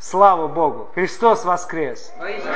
Слава Богу! Христос воскрес!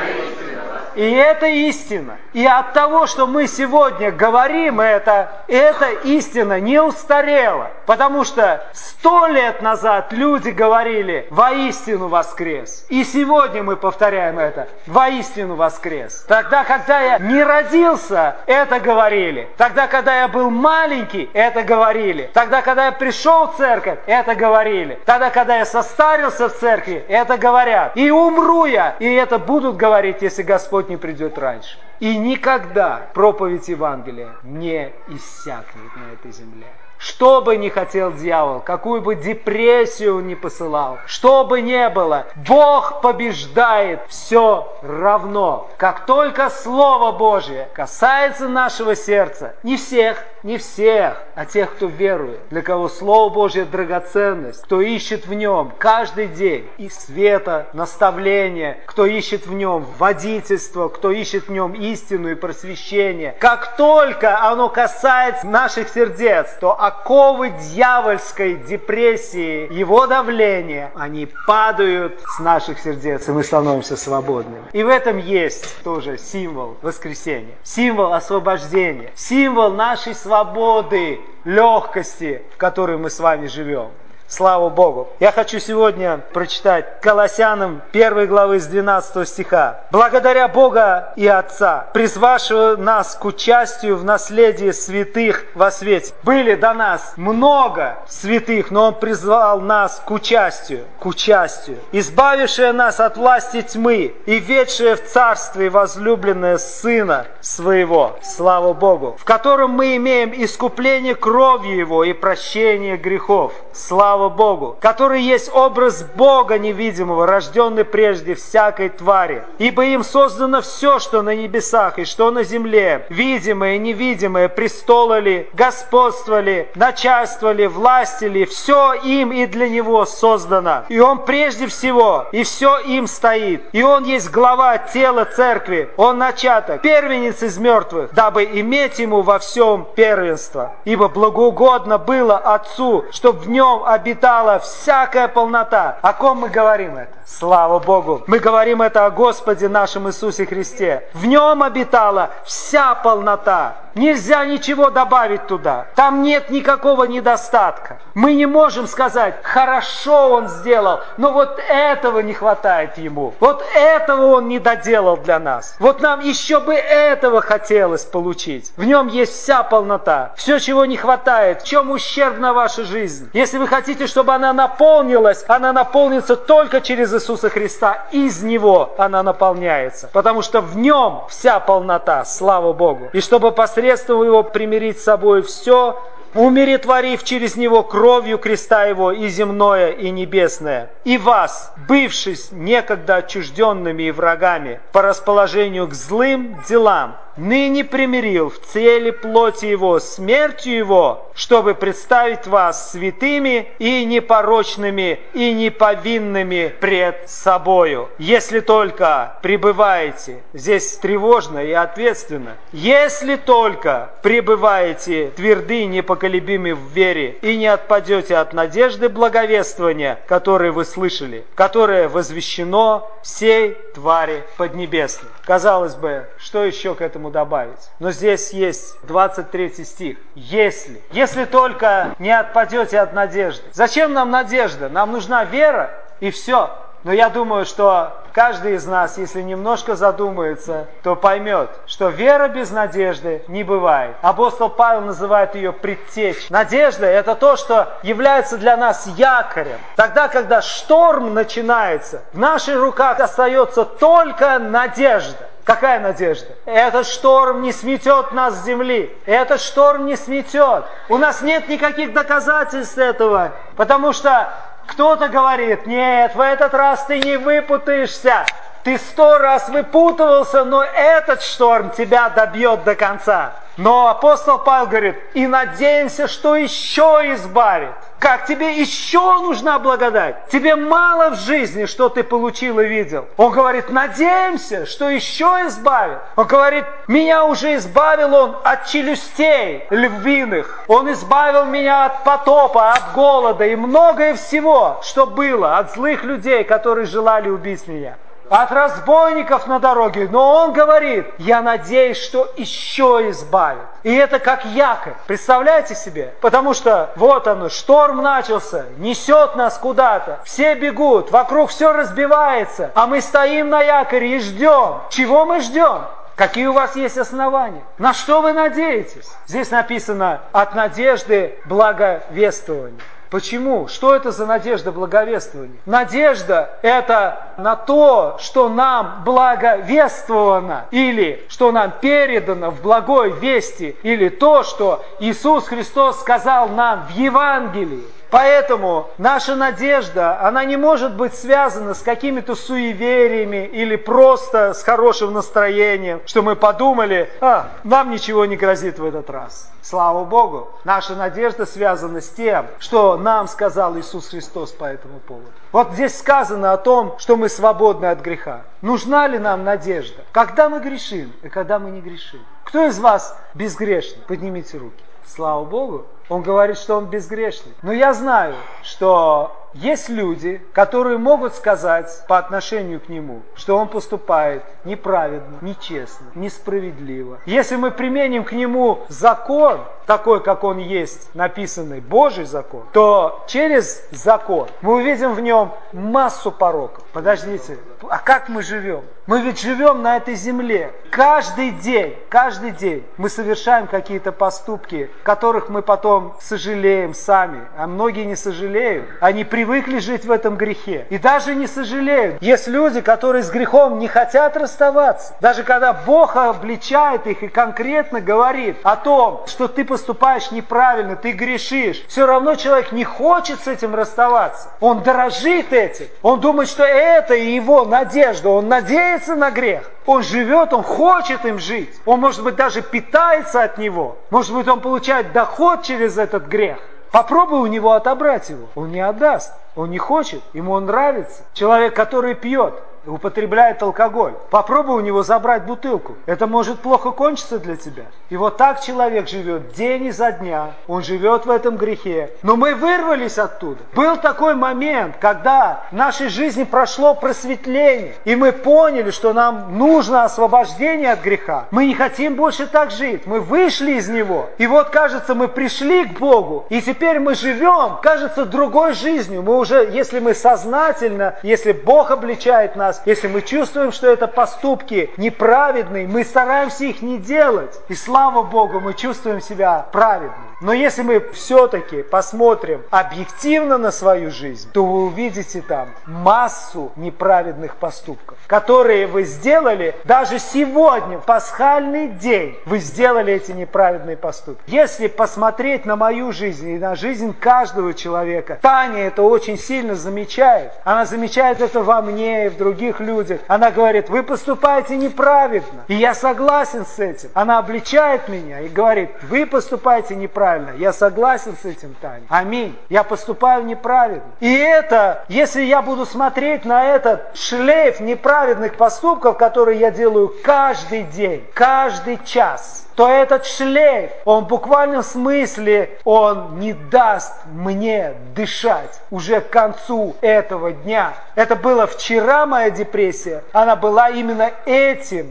И это истина. И от того, что мы сегодня говорим эта истина не устарела. Потому что 100 лет назад люди говорили: воистину воскрес. И сегодня мы повторяем это: воистину воскрес. Тогда, когда я не родился, это говорили. Тогда, когда я был маленький, это говорили. Тогда, когда я пришел в церковь, это говорили. Тогда, когда я состарился в церкви, это говорят. И умру я, и это будут говорить, если Господь не придет раньше. И никогда проповедь Евангелия не иссякнет на этой земле. Что бы ни хотел дьявол, какую бы депрессию он ни посылал, что бы ни было, Бог побеждает все равно. Как только Слово Божие касается нашего сердца, не всех, а тех, кто верует, для кого Слово Божие драгоценность, кто ищет в нем каждый день и света, наставления, кто ищет в нем водительство, кто ищет в нем истину и просвещение. Как только оно касается наших сердец, то оковы дьявольской депрессии, его давления, они падают с наших сердец, и мы становимся свободными. И в этом есть тоже символ воскресения, символ освобождения, символ нашей свободы, легкости, в которой мы с вами живем. Слава Богу! Я хочу сегодня прочитать Колоссянам 1 главы с 12 стиха. «Благодаря Бога и Отца, призвавшего нас к участию в наследии святых во свете». Были до нас много святых, но Он призвал нас к участию, избавившее нас от власти тьмы и ведшее в царстве возлюбленное Сына Своего, слава Богу, в котором мы имеем искупление кровью Его и прощение грехов. Слава Богу, который есть образ Бога невидимого, рожденный прежде всякой твари. Ибо им создано все, что на небесах и что на земле, видимое и невидимое, престолы ли, господство ли, начальство ли, власти ли, все им и для Него создано. И Он прежде всего, и все им стоит. И Он есть глава тела церкви, Он начаток, первенец из мертвых, дабы иметь Ему во всем первенство. Ибо благоугодно было Отцу, чтоб в Нем обитала всякая полнота. О ком мы говорим это? Слава Богу! Мы говорим это о Господе нашем Иисусе Христе. В Нем обитала вся полнота. Нельзя ничего добавить туда. Там нет никакого недостатка. Мы не можем сказать: хорошо Он сделал, но вот этого не хватает Ему. Вот этого Он не доделал для нас. Вот нам еще бы этого хотелось получить. В Нем есть вся полнота. Все, чего не хватает, в чем ущербна ваша жизнь. Если вы хотите, чтобы она наполнилась, она наполнится только через Иисуса Христа. Из Него она наполняется. Потому что в Нем вся полнота. Слава Богу. И чтобы посредством Его примирить с собой все, умиротворив через Него кровью креста Его и земное, и небесное. И вас, бывшись некогда отчужденными и врагами по расположению к злым делам, ныне примирил в теле плоти Его, смертью Его, чтобы представить вас святыми и непорочными и неповинными пред собою. Если только пребываете, здесь тревожно и ответственно, если только пребываете тверды и непоколебимы в вере и не отпадете от надежды благовествования, которое вы слышали, которое возвещено всей твари поднебесной. Казалось бы, что еще к этому добавить? Но здесь есть 23 стих. Если только не отпадете от надежды. Зачем нам надежда? Нам нужна вера и все. Но я думаю, что каждый из нас, если немножко задумается, то поймет, что вера без надежды не бывает. Апостол Павел называет ее предтечей. Надежда – это то, что является для нас якорем. Тогда, когда шторм начинается, в наших руках остается только надежда. Какая надежда? Этот шторм не сметет нас с земли. Этот шторм не сметет. У нас нет никаких доказательств этого, потому что кто-то говорит: нет, в этот раз ты не выпутаешься. Ты 100 раз выпутывался, но этот шторм тебя добьет до конца. Но апостол Павел говорит: и надеемся, что еще избавит. Как тебе еще нужна благодать? Тебе мало в жизни, что ты получил и видел. Он говорит, надеемся, что еще избавит. Он говорит, меня уже избавил он от челюстей львиных. Он избавил меня от потопа, от голода и многое всего, что было, от злых людей, которые желали убить меня. От разбойников на дороге. Но он говорит, я надеюсь, что еще избавит. И это как якорь. Представляете себе? Потому что вот оно, шторм начался, несет нас куда-то. Все бегут, вокруг все разбивается. А мы стоим на якоре и ждем. Чего мы ждем? Какие у вас есть основания? На что вы надеетесь? Здесь написано от надежды благовествования. Почему? Что это за надежда благовествования? Надежда – это на то, что нам благовествовано, или что нам передано в благой вести, или то, что Иисус Христос сказал нам в Евангелии. Поэтому наша надежда, она не может быть связана с какими-то суевериями или просто с хорошим настроением, что мы подумали, нам ничего не грозит в этот раз. Слава Богу, наша надежда связана с тем, что нам сказал Иисус Христос по этому поводу. Вот здесь сказано о том, что мы свободны от греха. Нужна ли нам надежда? Когда мы грешим и когда мы не грешим? Кто из вас безгрешный? Поднимите руки. Слава Богу. Он говорит, что он безгрешный. Но я знаю, что есть люди, которые могут сказать по отношению к нему, что он поступает неправедно, нечестно, несправедливо. Если мы применим к нему закон, такой, как он есть, написанный Божий закон, то через закон мы увидим в нем массу пороков. Подождите, а как мы живем? Мы ведь живем на этой земле. Каждый день мы совершаем какие-то поступки, которых мы потом сожалеем сами. А многие не сожалеют. Они привыкли жить в этом грехе. И даже не сожалеют. Есть люди, которые с грехом не хотят расставаться. Даже когда Бог обличает их и конкретно говорит о том, что ты поступаешь неправильно, ты грешишь, все равно человек не хочет с этим расставаться. Он дорожит этим. Он думает, что это его надежда. Он надеется на грех. Он живет, он хочет им жить. Он, может быть, даже питается от него. Может быть, он получает доход через этот грех. Попробуй у него отобрать его. Он не отдаст. Он не хочет. Ему он нравится. Человек, который пьет, употребляет алкоголь. Попробуй у него забрать бутылку. Это может плохо кончиться для тебя. И вот так человек живет день изо дня. Он живет в этом грехе. Но мы вырвались оттуда. Был такой момент, когда в нашей жизни прошло просветление. И мы поняли, что нам нужно освобождение от греха. Мы не хотим больше так жить. Мы вышли из него. И вот, кажется, мы пришли к Богу. И теперь мы живем, кажется, другой жизнью. Мы уже, если мы сознательно, если Бог обличает нас, если мы чувствуем, что это поступки неправедные, мы стараемся их не делать. И слава Богу, мы чувствуем себя праведными. Но если мы все-таки посмотрим объективно на свою жизнь, то вы увидите там массу неправедных поступков, которые вы сделали даже сегодня, в пасхальный день, вы сделали эти неправедные поступки. Если посмотреть на мою жизнь и на жизнь каждого человека, Таня это очень сильно замечает. Она замечает это во мне и в других людях. Она говорит, вы поступаете неправедно. И я согласен с этим. Она обличает меня и говорит, вы поступаете неправедно. Я согласен с этим, Таня. Аминь. Я поступаю неправедно. И это, если я буду смотреть на этот шлейф неправедных поступков, которые я делаю каждый день, каждый час, то этот шлейф, он в буквальном смысле, он не даст мне дышать уже к концу этого дня. Это было вчера моя депрессия, она была именно этим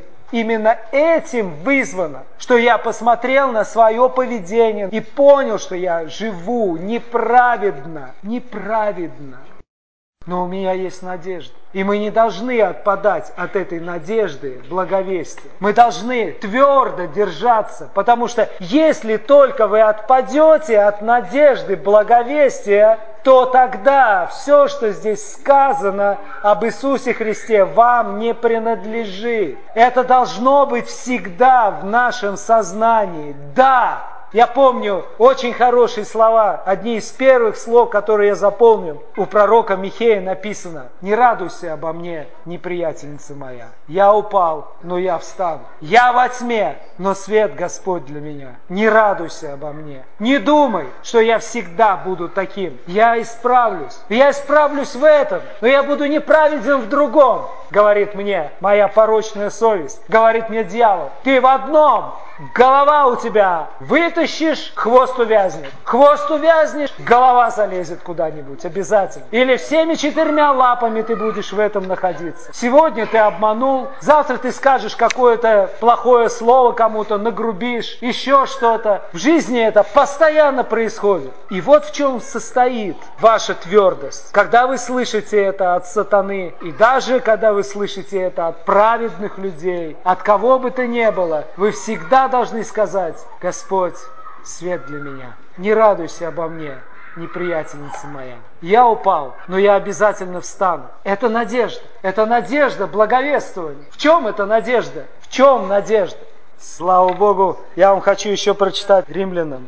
вызвано, что я посмотрел на свое поведение и понял, что я живу неправедно. Но у меня есть надежда. И мы не должны отпадать от этой надежды, благовестия. Мы должны твердо держаться, потому что если только вы отпадете от надежды, благовестия, то тогда все, что здесь сказано об Иисусе Христе, вам не принадлежит. Это должно быть всегда в нашем сознании. Да, Я помню очень хорошие слова, одни из первых слов, которые я запомнил. У пророка Михея написано: «Не радуйся обо мне, неприятельница моя. Я упал, но я встану. Я во тьме, но свет Господь для меня. Не радуйся обо мне. Не думай, что я всегда буду таким. Я исправлюсь. Я исправлюсь в этом, но я буду неправеден в другом», говорит мне моя порочная совесть. Говорит мне дьявол: «Ты в одном. Голова у тебя вытащишь, хвост увязнет. Хвост увязнешь, голова залезет куда-нибудь обязательно. Или всеми 4 лапами ты будешь в этом находиться. Сегодня ты обманул, завтра ты скажешь какое-то плохое слово кому-то, нагрубишь, еще что-то. В жизни это постоянно происходит. И вот в чем состоит ваша твердость. Когда вы слышите это от сатаны, и даже когда вы слышите это от праведных людей, от кого бы то ни было, вы всегда должны сказать: «Господь, свет для меня. Не радуйся обо мне, неприятельница моя. Я упал, но я обязательно встану». Это надежда благовествования. В чем эта надежда? В чем надежда? Слава Богу, я вам хочу еще прочитать Римлянам.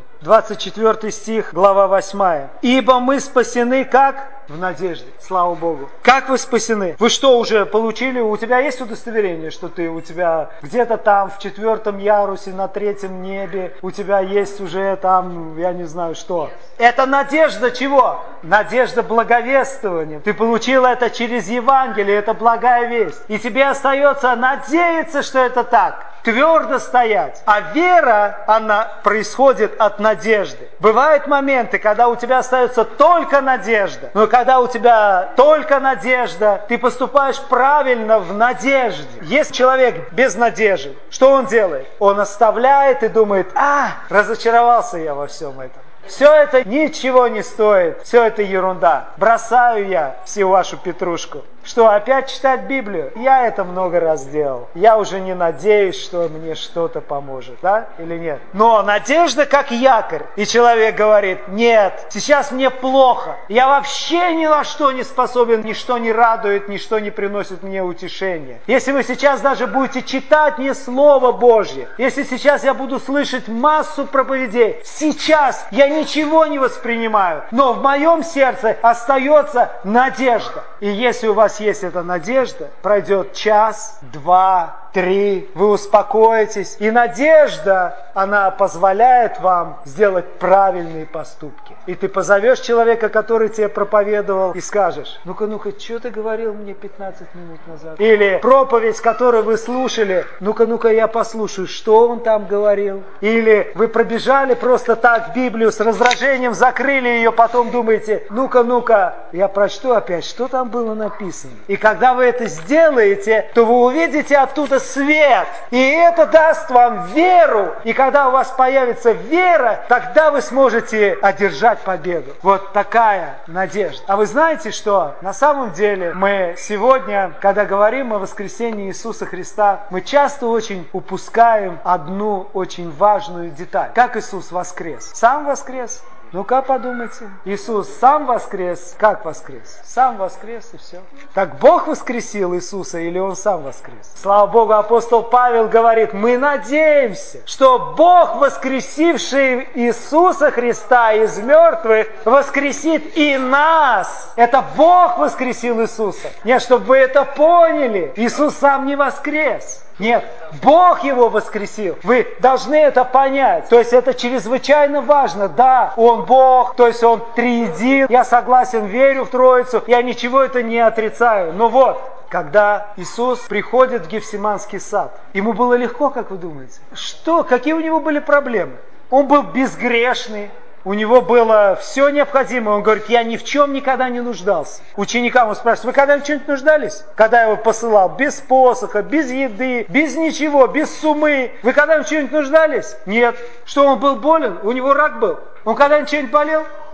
24 стих, глава 8. «Ибо мы спасены как?» В надежде. Слава Богу. Как вы спасены? Вы что, уже получили? У тебя есть удостоверение, что ты у тебя где-то там в 4 ярусе на 3 небе, у тебя есть уже там, я не знаю что. Это надежда чего? Надежда благовествования. Ты получил это через Евангелие, это благая весть. И тебе остается надеяться, что это так. Твердо стоять. А вера, она происходит от надежды. Бывают моменты, когда у тебя остается только надежда. Но когда у тебя только надежда, ты поступаешь правильно в надежде. Если человек без надежды, что он делает? Он оставляет и думает: разочаровался я во всем этом. Все это ничего не стоит, все это ерунда. Бросаю я всю вашу петрушку. Что, опять читать Библию? Я это много раз делал. Я уже не надеюсь, что мне что-то поможет, да? Или нет? Но надежда как якорь. И человек говорит: нет, сейчас мне плохо. Я вообще ни на что не способен, ничто не радует, ничто не приносит мне утешения. Если вы сейчас даже будете читать мне Слово Божье, если сейчас я буду слышать массу проповедей, сейчас я ничего не воспринимаю, но в моем сердце остается надежда. И если у вас есть эта надежда, пройдет час, 2, 3, вы успокоитесь. И надежда, она позволяет вам сделать правильные поступки. И ты позовешь человека, который тебе проповедовал, и скажешь: ну-ка, что ты говорил мне 15 минут назад? Или проповедь, которую вы слушали, ну-ка, я послушаю, что он там говорил. Или вы пробежали просто так Библию с раздражением, закрыли ее, потом думаете: ну-ка, я прочту опять, что там было написано. И когда вы это сделаете, то вы увидите оттуда свет. И это даст вам веру. И когда у вас появится вера, тогда вы сможете одержать победу. Вот такая надежда. А вы знаете, что на самом деле мы сегодня, когда говорим о воскресении Иисуса Христа, мы часто очень упускаем одну очень важную деталь. Как Иисус воскрес? Сам воскрес? Ну-ка подумайте. Иисус сам воскрес? Как воскрес? Сам воскрес и все. Так Бог воскресил Иисуса или Он сам воскрес? Слава Богу, апостол Павел говорит: мы надеемся, что Бог, воскресивший Иисуса Христа из мертвых, воскресит и нас. Это Бог воскресил Иисуса. Нет, чтобы вы это поняли, Иисус сам не воскрес. Нет, Бог его воскресил. Вы должны это понять. То есть это чрезвычайно важно. Да, Он Бог, то есть Он триедин. Я согласен, верю в Троицу. Я ничего это не отрицаю. Но вот, когда Иисус приходит в Гефсиманский сад, ему было легко, как вы думаете? Что? Какие у него были проблемы? Он был безгрешный. У него было все необходимое. Он говорит: я ни в чем никогда не нуждался. Ученикам он спрашивает: вы когда-нибудь в чем-нибудь нуждались? Когда я его посылал без посоха, без еды, без ничего, без сумы. Вы когда-нибудь в чем-нибудь нуждались? Нет. Что, он был болен? У него рак был. Он когда-нибудь чем-нибудь болел?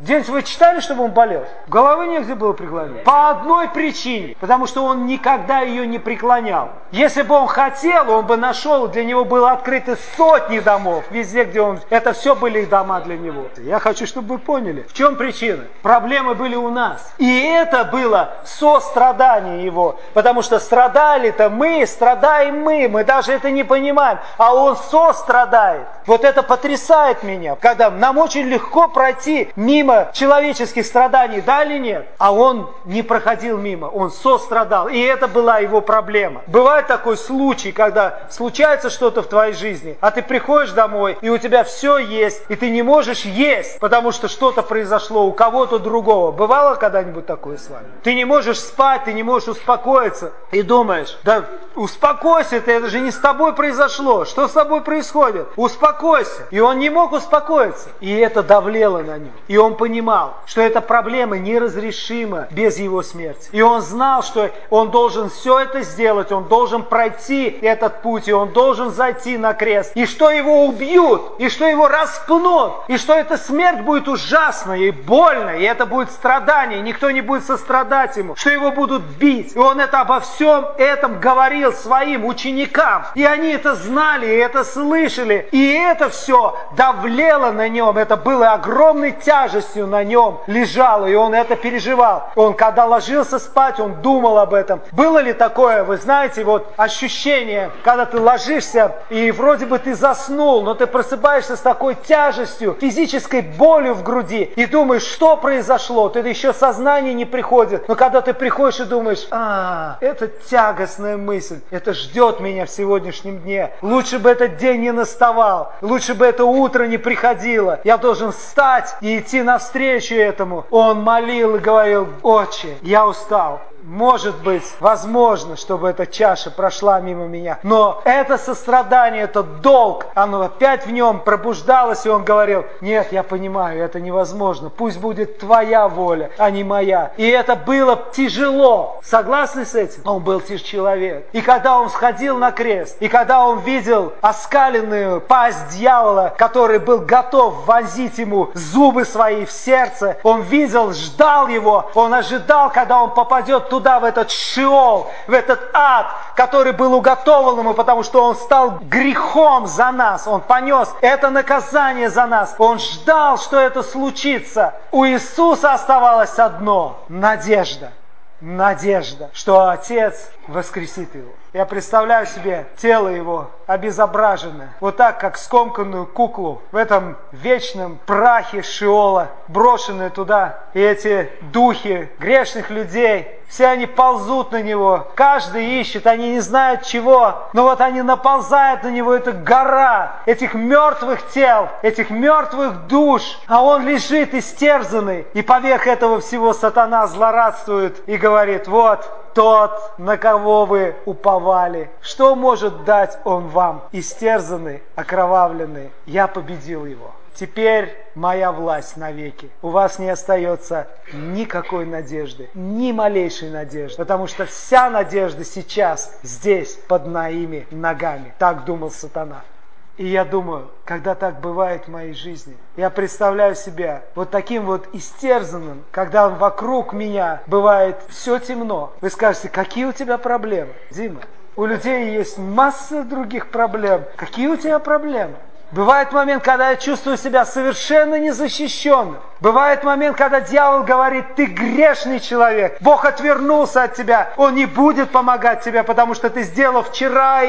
Где-нибудь вы читали, чтобы он болел? Головы негде было преклонить. По одной причине. Потому что он никогда ее не преклонял. Если бы он хотел, он бы нашел, для него было открыты сотни домов. Везде, где он... Это все были дома для него. Я хочу, чтобы вы поняли, в чем причина. Проблемы были у нас. И это было сострадание его. Потому что страдали-то мы, страдаем мы даже это не понимаем. А он сострадает. Вот это потрясает меня. Когда нам очень легко пройти мимо человеческих страданий, да или нет? А он не проходил мимо, он сострадал. И это была его проблема. Бывает такой случай, когда случается что-то в твоей жизни, а ты приходишь домой, и у тебя все есть, и ты не можешь есть, потому что что-то произошло у кого-то другого. Бывало когда-нибудь такое с вами? Ты не можешь спать, ты не можешь успокоиться, и думаешь, да успокойся ты, это же не с тобой произошло. Что с тобой происходит? Успокойся. И он не мог успокоиться. И это давлело на нем. И он понимал, что эта проблема неразрешима без его смерти. И он знал, что он должен все это сделать, он должен пройти этот путь, и он должен зайти на крест. И что его убьют, и что его распнут, и что эта смерть будет ужасна и больно, и это будет страдание, и никто не будет сострадать ему, что его будут бить. И он это обо всем этом говорил своим ученикам. И они это знали, и это слышали. И это все давлело на нем. Это было огромной тяжестью на нем лежало. И он это переживал. Он, когда ложился спать, он думал об этом. Было ли такое, вы знаете, вот ощущение, когда ты ложишься, и вроде бы ты заснул, но ты просыпаешься с такой тяжестью, физической болью в груди, и думаешь, что произошло? Ты еще сознание не приходит. Но когда ты приходишь и думаешь, это тягостная мысль, это ждет меня в сегодняшнем дне. Лучше бы этот день не наставал, лучше бы это утро не приходило. Я должен встать и идти навстречу этому. Он молил и говорил, Отче, я устал. Может быть, возможно, чтобы эта чаша прошла мимо меня. Но это сострадание, этот долг, оно опять в нем пробуждалось, и он говорил, нет, я понимаю, это невозможно. Пусть будет твоя воля, а не моя. И это было тяжело. Согласны с этим? Он был человек. И когда он сходил на крест, и когда он видел оскаленную пасть дьявола, который был готов вонзить ему зубы свои в сердце, он видел, ждал его, он ожидал, когда он попадет туда, в этот Шиол, в этот ад, который был уготован ему, потому что он стал грехом за нас. Он понес это наказание за нас. Он ждал, что это случится. У Иисуса оставалось одно – надежда. Надежда, что Отец воскресит его. Я представляю себе тело его обезображенное, вот так, как скомканную куклу в этом вечном прахе Шиола, брошенные туда. И эти духи грешных людей, все они ползут на него, каждый ищет, они не знают чего, но вот они наползают на него, это гора этих мертвых тел, этих мертвых душ, а он лежит истерзанный, и поверх этого всего сатана злорадствует и говорит, вот, тот, на кого вы уповали. Что может дать он вам? Истерзанный, окровавленный. Я победил его. Теперь моя власть навеки. У вас не остается никакой надежды, ни малейшей надежды, потому что вся надежда сейчас здесь, под моими ногами. Так думал сатана. И я думаю, когда так бывает в моей жизни, я представляю себя вот таким вот истерзанным, когда вокруг меня бывает все темно. Вы скажете, какие у тебя проблемы? Дима, у людей есть масса других проблем. Какие у тебя проблемы? Бывает момент, когда я чувствую себя совершенно незащищенным. Бывает момент, когда дьявол говорит, ты грешный человек, Бог отвернулся от тебя, Он не будет помогать тебе, потому что ты сделал вчера и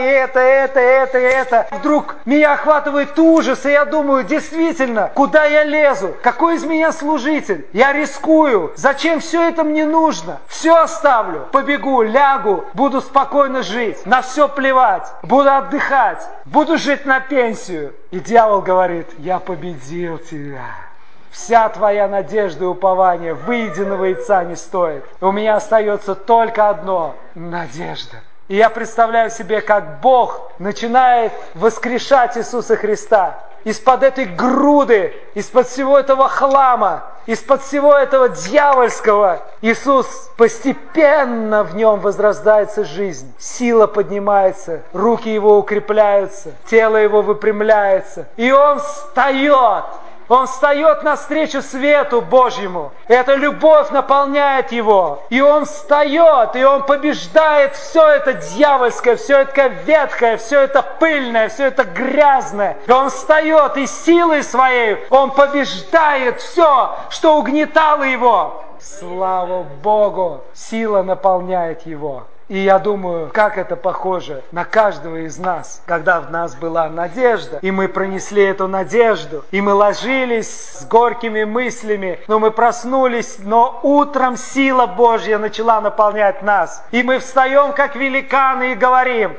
это. Вдруг меня охватывает ужас, и я думаю, действительно, куда я лезу? Какой из меня служитель? Я рискую. Зачем все это мне нужно? Все оставлю, побегу, лягу, буду спокойно жить, на все плевать, буду отдыхать, буду жить на пенсию. И дьявол говорит, я победил тебя. Вся твоя надежда и упование выеденного яйца не стоит. У меня остается только одно – надежда. И я представляю себе, как Бог начинает воскрешать Иисуса Христа. Из-под этой груды, из-под всего этого хлама, из-под всего этого дьявольского, Иисус постепенно в нем возрождается жизнь. Сила поднимается, руки его укрепляются, тело его выпрямляется. И он встает. Он встает навстречу свету Божьему. Эта любовь наполняет его. И он встает, и он побеждает все это дьявольское, все это ветхое, все это пыльное, все это грязное. И он встает, и силой своей он побеждает все, что угнетало его. Слава Богу! Сила наполняет его. И я думаю, как это похоже на каждого из нас, когда в нас была надежда, и мы пронесли эту надежду, и мы ложились с горькими мыслями, но мы проснулись, но утром сила Божья начала наполнять нас. И мы встаем, как великаны, и говорим: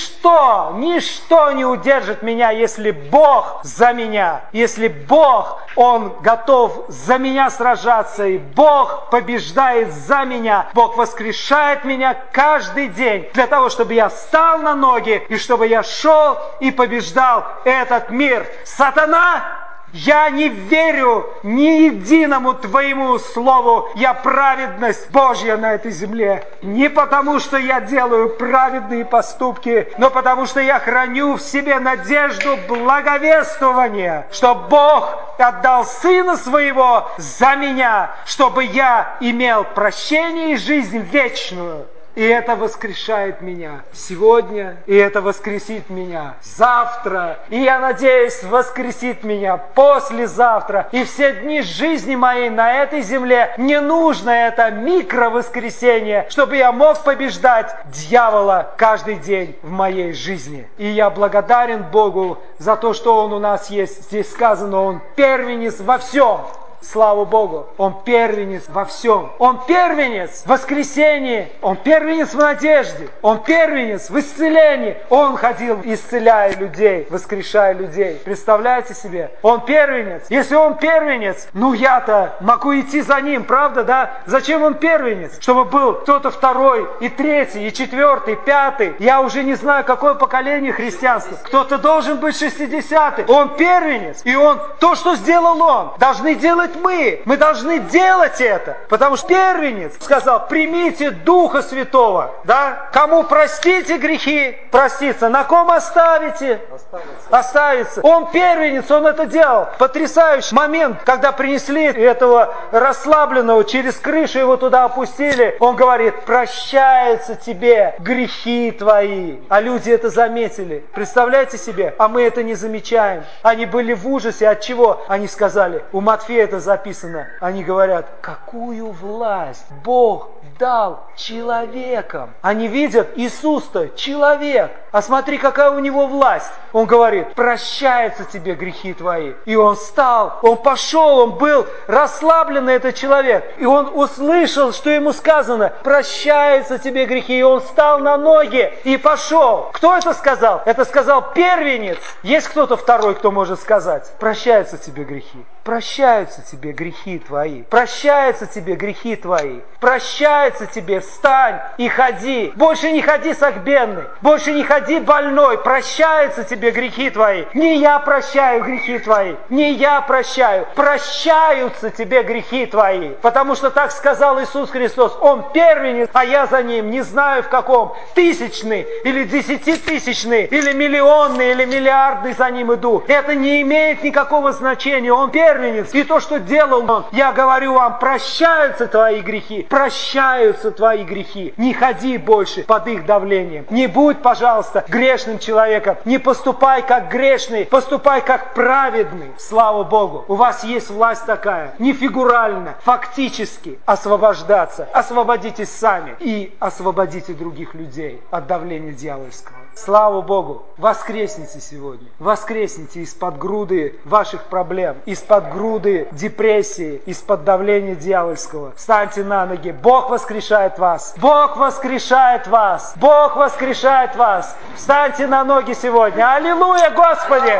ничто не удержит меня, если Бог за меня, если Бог, Он готов за меня сражаться, и Бог побеждает за меня, Бог воскрешает меня каждый день для того, чтобы я встал на ноги и чтобы я шел и побеждал этот мир. Сатана, я не верю ни единому твоему слову. Я праведность Божья на этой земле. Не потому, что я делаю праведные поступки, но потому, что я храню в себе надежду благовествования, что Бог отдал Сына Своего за меня, чтобы я имел прощение и жизнь вечную. И это воскрешает меня сегодня, и это воскресит меня завтра, и я надеюсь, воскресит меня послезавтра. И все дни жизни моей на этой земле не нужно это микровоскресение, чтобы я мог побеждать дьявола каждый день в моей жизни. И я благодарен Богу за то, что Он у нас есть. Здесь сказано, Он первенец во всем. Слава Богу, Он первенец во всем. Он первенец в воскресении. Он первенец в надежде. Он первенец в исцелении. Он ходил, исцеляя людей, воскрешая людей. Представляете себе? Он первенец. Если Он первенец, я-то могу идти за Ним, правда, да? Зачем Он первенец? Чтобы был кто-то второй, и третий, и четвертый, пятый. Я уже не знаю, какое поколение христианства. Кто-то должен быть 60-й. Он первенец. И Он, то, что сделал Он, должны делать мы. Мы должны делать это. Потому что первенец сказал: примите Духа Святого. Да? Кому простите грехи, простится. На ком оставите? Оставится. Он первенец, Он это делал. Потрясающий момент, когда принесли этого расслабленного, через крышу его туда опустили. Он говорит: прощаются тебе грехи твои. А люди это заметили. Представляете себе? А мы это не замечаем. Они были в ужасе. От чего? Они сказали, у Матфея это записано. Они говорят: какую власть Бог дал человекам. Они видят, Иисус-то человек. А смотри, какая у него власть. Он говорит: прощаются тебе грехи твои. И он встал, он пошел, он был расслабленный, этот человек. И он услышал, что ему сказано: прощаются тебе грехи. И он встал на ноги и пошел. Кто это сказал? Это сказал первенец. Есть кто-то второй, кто может сказать: прощаются тебе грехи. Прощаются тебе грехи твои. Прощаются тебе грехи твои. Прощается тебе, встань и ходи. Больше не ходи согбенный. Больше не ходи больной. Прощаются тебе грехи твои. Не я прощаю грехи твои. Не я прощаю. Прощаются тебе грехи твои. Потому что так сказал Иисус Христос. Он первенец, а я за Ним не знаю в каком. Тысячный, или десятитысячный, или миллионный, или миллиардный за Ним иду. Это не имеет никакого значения. Он первенец. И то, что делал Он, я говорю вам, прощаются твои грехи. Прощаются твои грехи. Не ходи больше под их давлением. Не будь, пожалуйста, грешным человеком. Не поступай как грешный, поступай как праведный. Слава Богу. У вас есть власть такая. Не фигурально, фактически освобождаться. Освободитесь сами и освободите других людей от давления дьявольского. Слава Богу. Воскресните сегодня. Воскресните из-под груды ваших проблем, из-под груды депрессии, из-под давления дьявольского. Встаньте на ноги. Бог воскрешает вас. Бог воскрешает вас. Бог воскрешает вас. Встаньте на ноги сегодня. Аллилуйя, Господи!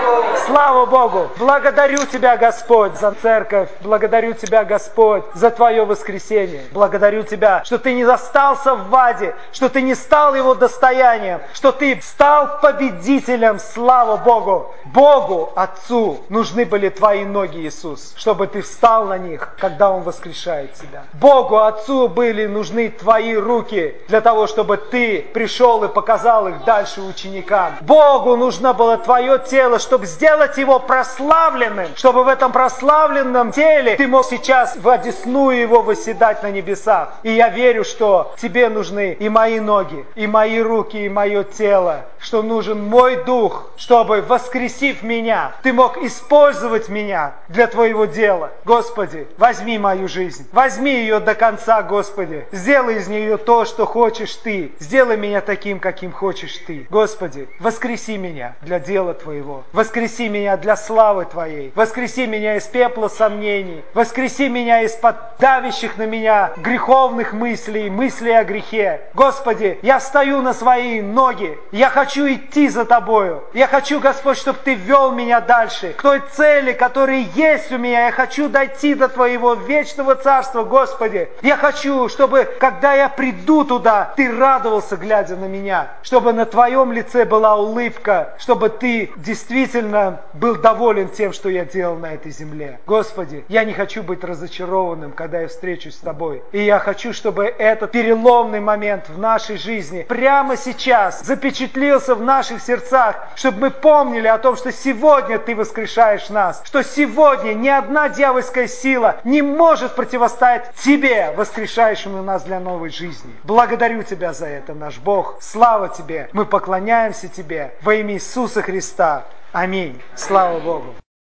Слава Богу! Благодарю Тебя, Господь, за церковь. Благодарю Тебя, Господь, за Твое воскресение. Благодарю Тебя, что Ты не остался в аде, что Ты не стал его достоянием, что ты стал победителем, слава Богу. Богу, Отцу, нужны были твои ноги, Иисус, чтобы ты встал на них, когда Он воскрешает тебя. Богу, Отцу, были нужны твои руки для того, чтобы ты пришел и показал их дальше ученикам. Богу нужно было твое тело, чтобы сделать его прославленным, чтобы в этом прославленном теле ты мог сейчас в одесную его восседать на небесах. И я верю, что тебе нужны и мои ноги, и мои руки, и мое тело, что нужен мой дух, чтобы, воскресив меня, ты мог использовать меня для твоего дела. Господи, возьми мою жизнь, возьми ее до конца, Господи. Сделай из нее то, что хочешь ты. Сделай меня таким, каким хочешь ты. Господи, воскреси меня для дела твоего. Воскреси меня для славы твоей. Воскреси меня из пепла сомнений. Воскреси меня из-под давящих на меня греховных мыслей, мыслей о грехе. Господи, я встаю на свои ноги. Я хочу идти за Тобою. Я хочу, Господь, чтобы Ты вел меня дальше. К той цели, которая есть у меня. Я хочу дойти до Твоего вечного царства, Господи. Я хочу, чтобы, когда я приду туда, Ты радовался, глядя на меня. Чтобы на Твоем лице была улыбка. Чтобы Ты действительно был доволен тем, что я делал на этой земле. Господи, я не хочу быть разочарованным, когда я встречусь с Тобой. И я хочу, чтобы этот переломный момент в нашей жизни прямо сейчас запечатлился в наших сердцах, чтобы мы помнили о том, что сегодня Ты воскрешаешь нас, что сегодня ни одна дьявольская сила не может противостоять Тебе, воскрешающему нас для новой жизни. Благодарю Тебя за это, наш Бог. Слава Тебе. Мы поклоняемся Тебе во имя Иисуса Христа. Аминь. Слава Богу.